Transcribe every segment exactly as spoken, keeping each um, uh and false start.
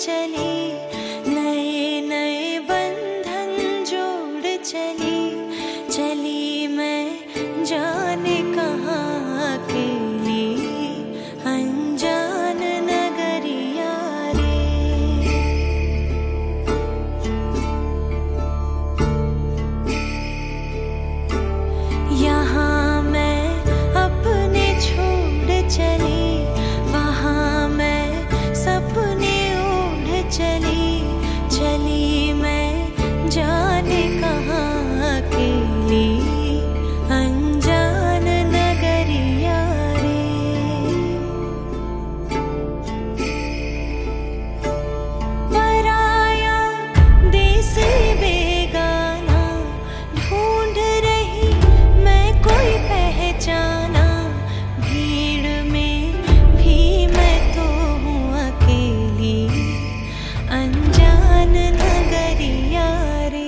चली, नए नए बंधन जोड़ चली, चली मैं जाने कहाँ अकेली, अनजान नगरिया रे। यहाँ मैं अपने छोड़ चली, वहाँ मैं सपने ओढ़ चली, चली मैं जाने कहाँ अकेली, अनजान नगरिया रे। पराया देश बेगाना, ढूंढ रही मैं कोई पहचाना, भीड़ में भी मैं तो हूँ अकेली, अनजान नगरिया रे।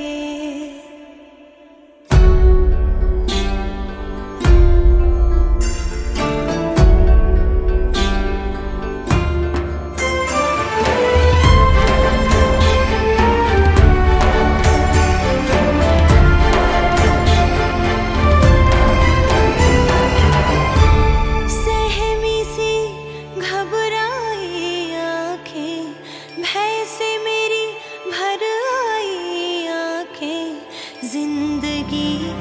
सहमी सी घबराई आँखें, भय से मेरी भर आई आँखें, जिंदगी